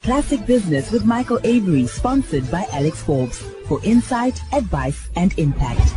Classic Business with Michael Avery, sponsored by Alex Forbes, for insight, advice, and impact.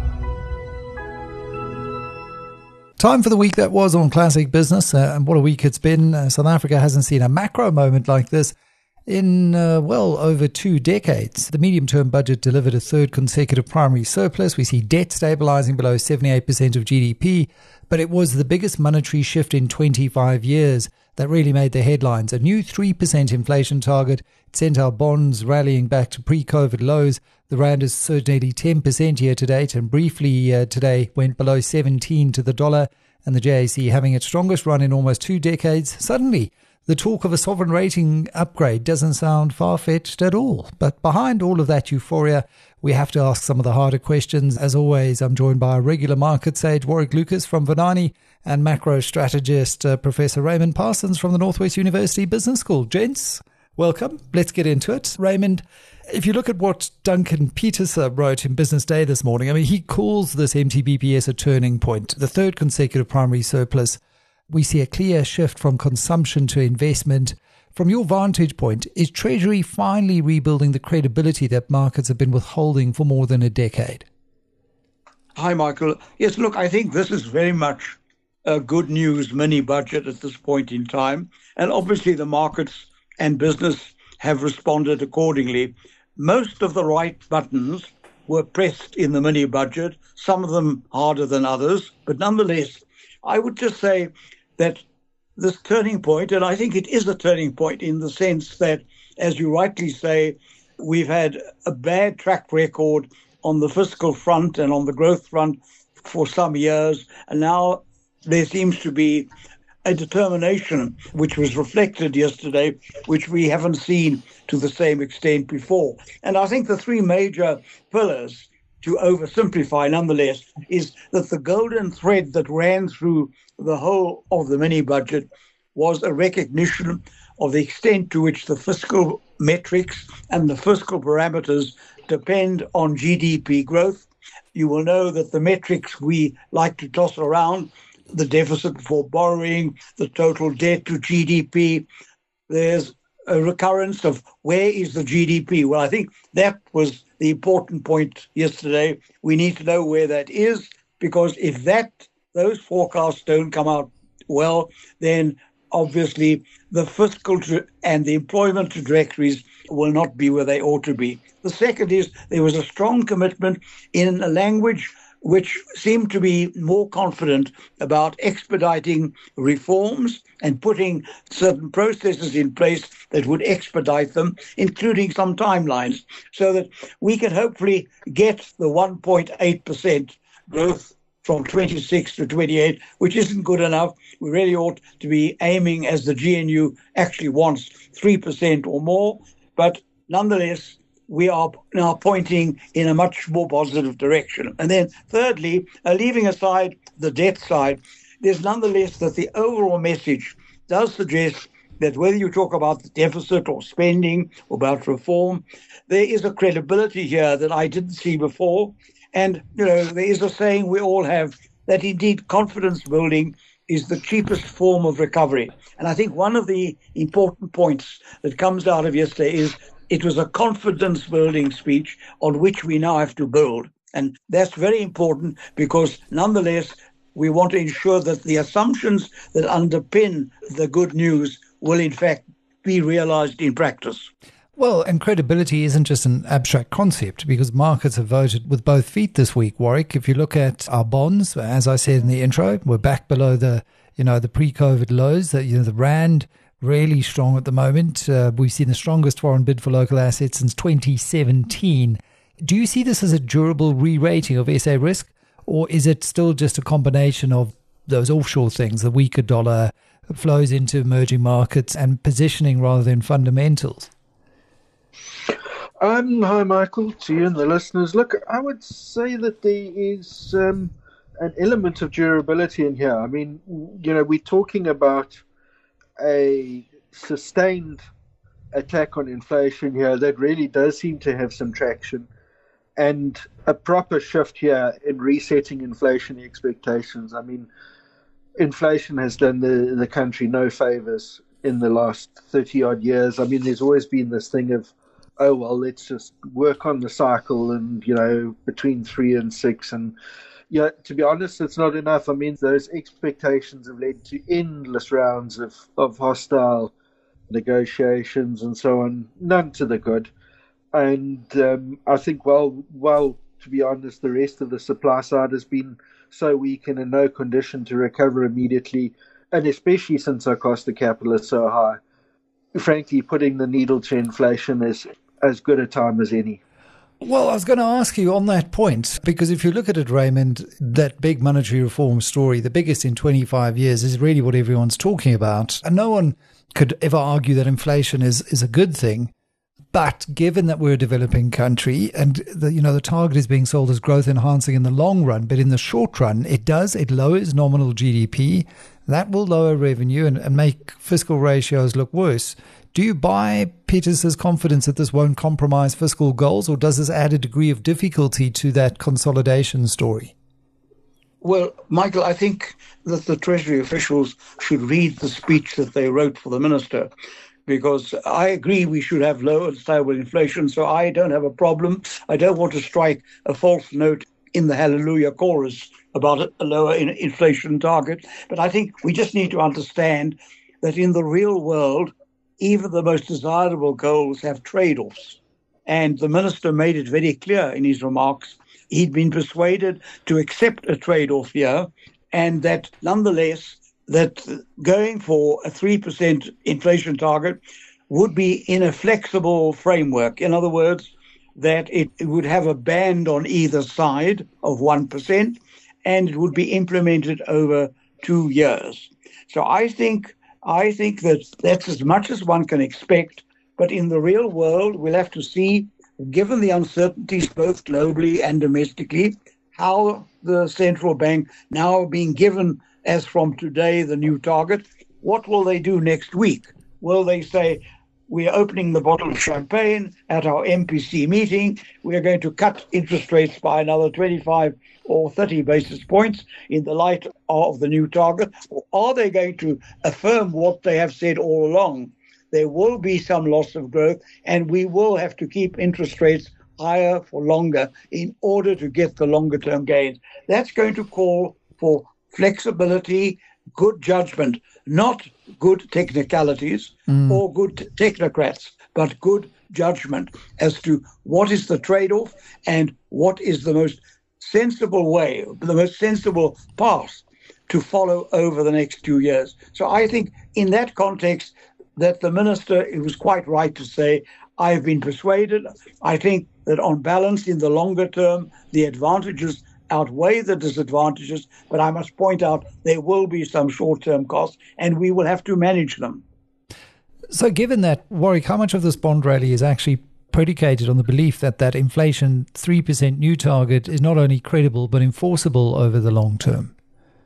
Time for the week that was on Classic Business, and what a week it's been. South Africa hasn't seen a macro moment like this in, over 2 decades. The medium-term budget delivered a third consecutive primary surplus. We see debt stabilizing below 78% of GDP, but it was the biggest monetary shift in 25 years that really made the headlines. A new 3% inflation target sent our bonds rallying back to pre-COVID lows. The rand has surged nearly 10% year to date, and briefly today went below 17 to the dollar, and the JSE having its strongest run in almost 2 decades. Suddenly, the talk of a sovereign rating upgrade doesn't sound far-fetched at all. But behind all of that euphoria, we have to ask some of the harder questions. As always, I'm joined by a regular market sage, Warwick Lucas from Vunani, and macro strategist, Professor Raymond Parsons from the Northwest University Business School. Gents, welcome. Let's get into it. Raymond, if you look at what Duncan Peterson wrote in Business Day this morning, I mean, he calls this MTBPS a turning point, the third consecutive primary surplus. We see a clear shift from consumption to investment. From your vantage point, is Treasury finally rebuilding the credibility that markets have been withholding for more than a decade? Hi, Michael. Yes, look, I think this is very much a good news mini budget at this point in time. And obviously the markets and business have responded accordingly. Most of the right buttons were pressed in the mini budget, some of them harder than others. But nonetheless, I would just say that this turning point, and I think it is a turning point in the sense that, as you rightly say, we've had a bad track record on the fiscal front and on the growth front for some years. And now there seems to be a determination, which was reflected yesterday, which we haven't seen to the same extent before. And I think the 3 major pillars, to oversimplify nonetheless, is that the golden thread that ran through the whole of the mini budget was a recognition of the extent to which the fiscal metrics and the fiscal parameters depend on GDP growth. You will know that the metrics we like to toss around, the deficit before borrowing, the total debt to GDP, there's a recurrence of where is the GDP? Well, I think that was the important point yesterday. We need to know where that is, because if those forecasts don't come out well, then obviously the fiscal and the employment trajectories will not be where they ought to be. The second is there was a strong commitment in a language which seemed to be more confident about expediting reforms and putting certain processes in place that would expedite them, including some timelines, so that we can hopefully get the 1.8% growth from 26 to 28, which isn't good enough. We really ought to be aiming, as the GNU actually wants, 3% or more. But nonetheless, we are now pointing in a much more positive direction. And then thirdly, leaving aside the debt side, there's nonetheless that the overall message does suggest that whether you talk about the deficit or spending or about reform, there is a credibility here that I didn't see before. And, there is a saying we all have that indeed confidence building is the cheapest form of recovery. And I think one of the important points that comes out of yesterday is it was a confidence-building speech on which we now have to build. And that's very important because, nonetheless, we want to ensure that the assumptions that underpin the good news will, in fact, be realized in practice. Well, and credibility isn't just an abstract concept, because markets have voted with both feet this week, Warwick. If you look at our bonds, as I said in the intro, we're back below the pre-COVID lows. The rand really strong at the moment. We've seen the strongest foreign bid for local assets since 2017. Do you see this as a durable re-rating of SA risk, or is it still just a combination of those offshore things, the weaker dollar, flows into emerging markets and positioning rather than fundamentals? Hi, Michael, to you and the listeners. Look, I would say that there is an element of durability in here. I mean, we're talking about a sustained attack on inflation here that really does seem to have some traction, and a proper shift here in resetting inflation expectations. I mean, inflation has done the country no favors in the last 30-odd years. I mean, there's always been this thing of, oh, well, let's just work on the cycle and, between 3 and 6. And, to be honest, it's not enough. I mean, those expectations have led to endless rounds of hostile negotiations and so on, none to the good. And I think, well, to be honest, the rest of the supply side has been so weak and in no condition to recover immediately, and especially since our cost of capital is so high. Frankly, putting the needle to inflation is as good a time as any. Well, I was going to ask you on that point, because if you look at it, Raymond, that big monetary reform story, the biggest in 25 years, is really what everyone's talking about. And no one could ever argue that inflation is a good thing. But given that we're a developing country and the target is being sold as growth enhancing in the long run, but in the short run, it lowers nominal GDP. That will lower revenue and make fiscal ratios look worse. Do you buy Peters's confidence that this won't compromise fiscal goals, or does this add a degree of difficulty to that consolidation story? Well, Michael, I think that the Treasury officials should read the speech that they wrote for the minister, because I agree we should have low and stable inflation, so I don't have a problem. I don't want to strike a false note in the hallelujah chorus about a lower inflation target. But I think we just need to understand that in the real world, even the most desirable goals have trade-offs. And the minister made it very clear in his remarks. He'd been persuaded to accept a trade-off here, and that nonetheless, that going for a 3% inflation target would be in a flexible framework. In other words, that it would have a band on either side of 1%, and it would be implemented over 2 years. So I think that that's as much as one can expect. But in the real world, we'll have to see, given the uncertainties both globally and domestically, how the central bank, now being given as from today the new target, what will they do next week? Will they say, we are opening the bottle of champagne at our MPC meeting, we are going to cut interest rates by another 25 or 30 basis points in the light of the new target? Or are they going to affirm what they have said all along? There will be some loss of growth, and we will have to keep interest rates higher for longer in order to get the longer-term gains. That's going to call for flexibility, good judgment, not good technicalities or good technocrats, but good judgment as to what is the trade-off and what is the most sensible way, the most sensible path to follow over the next 2 years. So I think in that context that the minister, it was quite right to say, I've been persuaded. I think that on balance in the longer term, the advantages outweigh the disadvantages, but I must point out there will be some short-term costs and we will have to manage them. So given that, Warwick, how much of this bond rally is actually predicated on the belief that that inflation 3% new target is not only credible but enforceable over the long term?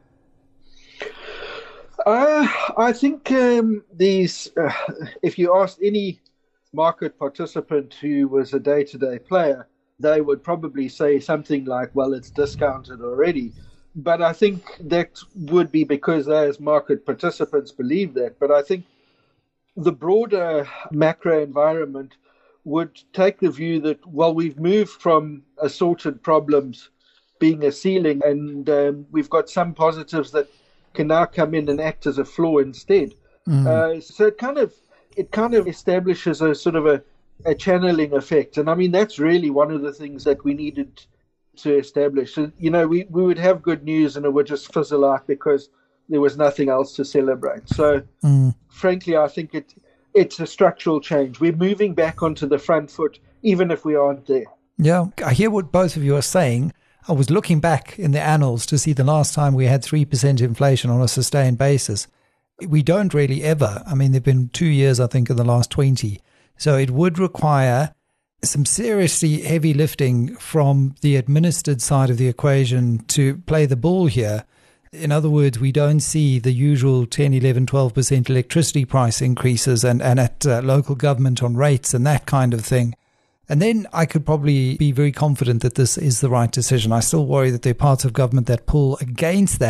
I think if you asked any market participant who was a day-to-day player, they would probably say something like, well, it's discounted already. But I think that would be because they as market participants believe that. But I think the broader macro environment would take the view that, well, we've moved from assorted problems being a ceiling, and we've got some positives that can now come in and act as a floor instead. So it kind of establishes a sort of a channeling effect. And I mean, that's really one of the things that we needed to establish. So, we would have good news and it would just fizzle out because there was nothing else to celebrate. So frankly, I think it's a structural change. We're moving back onto the front foot, even if we aren't there. Yeah, I hear what both of you are saying. I was looking back in the annals to see the last time we had 3% inflation on a sustained basis. We don't really ever. I mean, there have been 2 years, I think, in the last 20. So it would require some seriously heavy lifting from the administered side of the equation to play the ball here. In other words, we don't see the usual 10, 11, 12% electricity price increases and at local government on rates and that kind of thing. And then I could probably be very confident that this is the right decision. I still worry that there are parts of government that pull against that,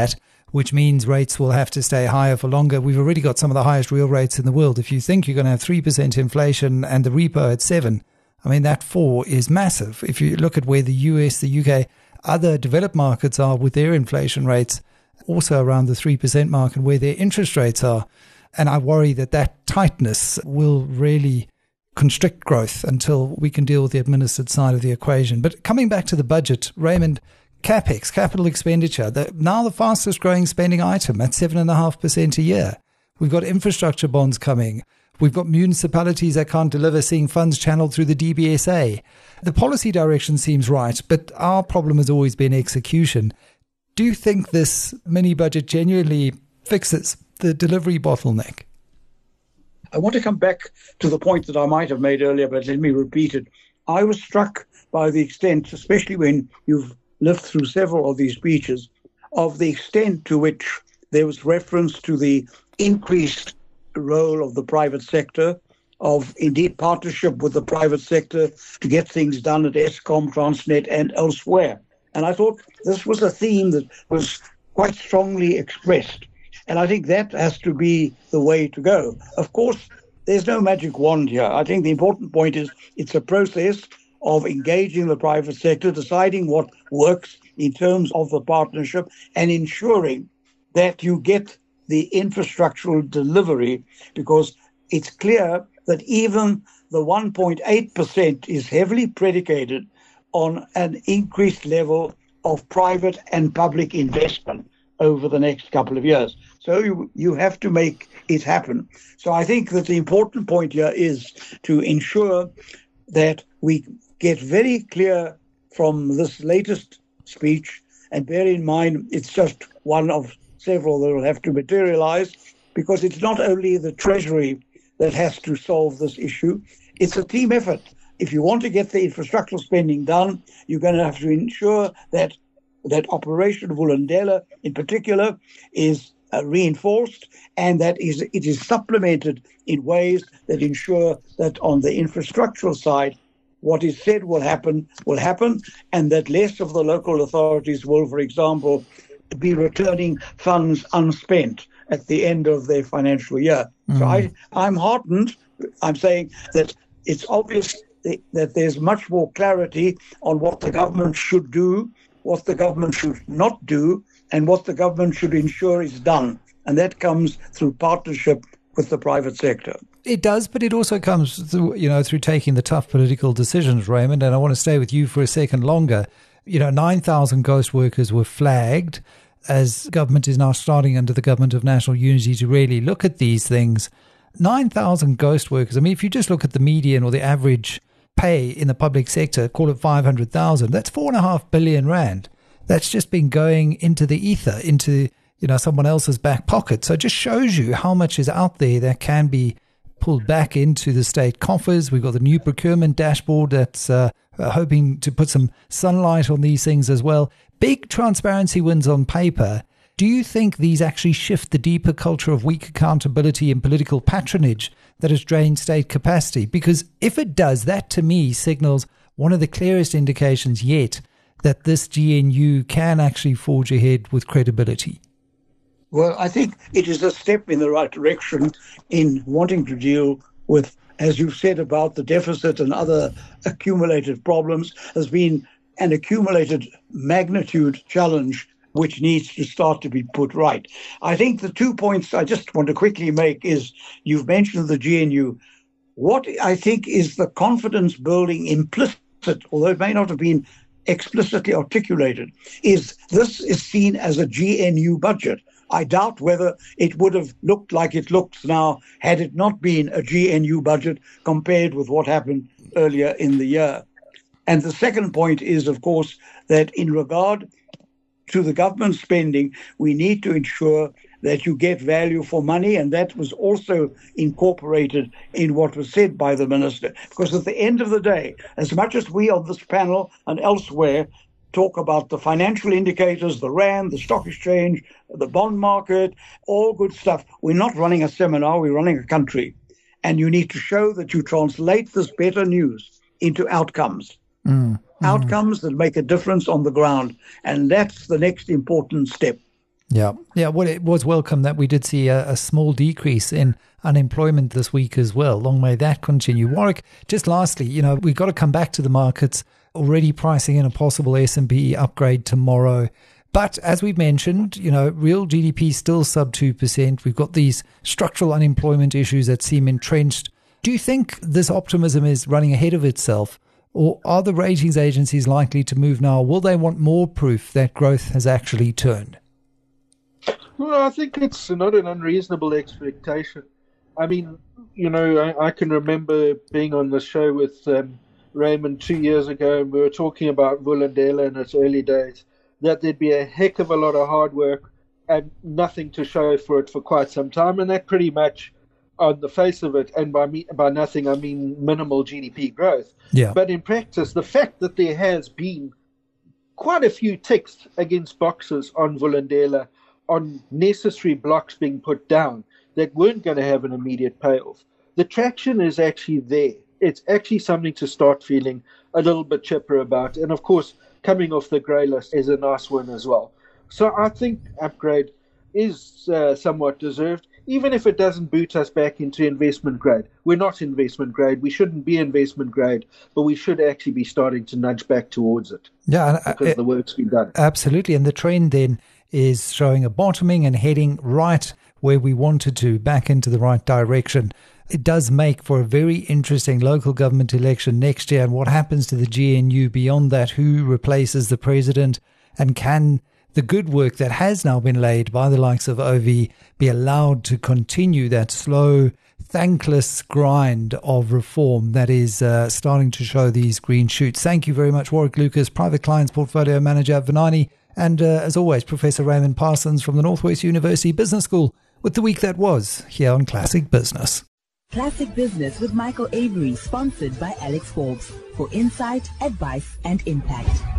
which means rates will have to stay higher for longer. We've already got some of the highest real rates in the world. If you think you're going to have 3% inflation and the repo at 7%, I mean, that 4 is massive. If you look at where the US, the UK, other developed markets are with their inflation rates, also around the 3% mark, and where their interest rates are. And I worry that tightness will really constrict growth until we can deal with the administered side of the equation. But coming back to the budget, Raymond, CapEx, capital expenditure, now the fastest growing spending item at 7.5% a year. We've got infrastructure bonds coming. We've got municipalities that can't deliver, seeing funds channeled through the DBSA. The policy direction seems right, but our problem has always been execution. Do you think this mini budget genuinely fixes the delivery bottleneck? I want to come back to the point that I might have made earlier, but let me repeat it. I was struck by the extent, especially when you've lived through several of these speeches, of the extent to which there was reference to the increased role of the private sector, of indeed partnership with the private sector to get things done at Eskom, Transnet and elsewhere. And I thought this was a theme that was quite strongly expressed. And I think that has to be the way to go. Of course, there's no magic wand here. I think the important point is it's a process of engaging the private sector, deciding what works in terms of the partnership, and ensuring that you get the infrastructural delivery, because it's clear that even the 1.8% is heavily predicated on an increased level of private and public investment over the next couple of years. So you have to make it happen. So I think that the important point here is to ensure that we get very clear from this latest speech, and bear in mind it's just one of several that will have to materialize, because it's not only the Treasury that has to solve this issue, it's a team effort. If you want to get the infrastructural spending done, you're going to have to ensure that Operation Vulindlela in particular is reinforced, and that it is supplemented in ways that ensure that on the infrastructural side, what is said will happen, and that less of the local authorities will, for example, be returning funds unspent at the end of their financial year. So I'm heartened. I'm saying that it's obvious that there's much more clarity on what the government should do, what the government should not do, and what the government should ensure is done. And that comes through partnership with the private sector. It does, but it also comes through, through taking the tough political decisions, Raymond. And I want to stay with you for a second longer. 9,000 ghost workers were flagged, as government is now starting under the Government of National Unity to really look at these things. 9,000 ghost workers. I mean, if you just look at the median or the average pay in the public sector, call it 500,000, that's 4.5 billion rand. That's just been going into the ether, into someone else's back pocket. So it just shows you how much is out there that can be pulled back into the state coffers. We've got the new procurement dashboard that's hoping to put some sunlight on these things as well. Big transparency wins on paper. Do you think these actually shift the deeper culture of weak accountability and political patronage that has drained state capacity? Because if it does, that to me signals one of the clearest indications yet that this GNU can actually forge ahead with credibility. Well, I think it is a step in the right direction in wanting to deal with, as you've said, about the deficit and other accumulated problems. Has been an accumulated magnitude challenge which needs to start to be put right. I think the 2 points I just want to quickly make is, you've mentioned the GNU. What I think is the confidence building implicit, although it may not have been explicitly articulated, is this is seen as a GNU budget. I doubt whether it would have looked like it looks now had it not been a GNU budget compared with what happened earlier in the year. And the second point is, of course, that in regard to the government spending, we need to ensure that you get value for money, and that was also incorporated in what was said by the minister. Because at the end of the day, as much as we on this panel and elsewhere talk about the financial indicators, the RAND, the stock exchange, the bond market, all good stuff, we're not running a seminar, we're running a country. And you need to show that you translate this better news into outcomes. Outcomes that make a difference on the ground. And that's the next important step. Yeah. Well, it was welcome that we did see a small decrease in unemployment this week as well. Long may that continue. Warwick, just lastly, we've got to come back to the markets, already pricing in a possible S&P upgrade tomorrow. But as we've mentioned, real GDP still sub 2%. We've got these structural unemployment issues that seem entrenched. Do you think this optimism is running ahead of itself? Or are the ratings agencies likely to move now? Will they want more proof that growth has actually turned? Well, I think it's not an unreasonable expectation. I mean, I can remember being on the show with Raymond 2 years ago, and we were talking about Vulindlela in its early days, that there'd be a heck of a lot of hard work and nothing to show for it for quite some time. And that pretty much, on the face of it, and by nothing, I mean minimal GDP growth. Yeah. But in practice, the fact that there has been quite a few ticks against boxes on Vulindlela, on necessary blocks being put down that weren't going to have an immediate payoff. The traction is actually there. It's actually something to start feeling a little bit chipper about. And of course, coming off the grey list is a nice win as well. So I think upgrade is somewhat deserved, even if it doesn't boot us back into investment grade. We're not investment grade. We shouldn't be investment grade, but we should actually be starting to nudge back towards it. Yeah, because the work's been done. Absolutely. And the trend then is showing a bottoming and heading right where we wanted to, back into the right direction. It does make for a very interesting local government election next year. And what happens to the GNU beyond that? Who replaces the president? And can the good work that has now been laid by the likes of OV be allowed to continue that slow, thankless grind of reform that is starting to show these green shoots? Thank you very much, Warwick Lucas, Private Clients Portfolio Manager at Vunani. And as always, Professor Raymond Parsons from the Northwest University Business School with the week that was here on Classic Business. Classic Business with Michael Avery, sponsored by Alex Forbes for insight, advice, and impact.